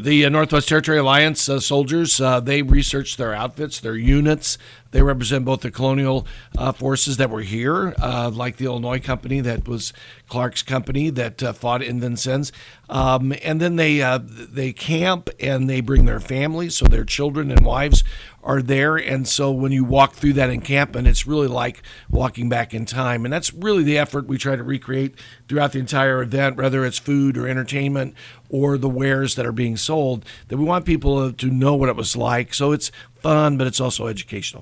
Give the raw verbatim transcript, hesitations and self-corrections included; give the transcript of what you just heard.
The uh, Northwest Territory Alliance uh, soldiers, uh, they researched their outfits, their units. They represent both the colonial uh, forces that were here, uh, like the Illinois company that was Clark's company that uh, fought in Vincennes. Um, and then they uh, they camp and they bring their families, so their children and wives are there. And so when you walk through that encampment, it's really like walking back in time. And that's really the effort we try to recreate throughout the entire event, whether it's food or entertainment or the wares that are being sold, that we want people to know what it was like. So it's fun, but it's also educational.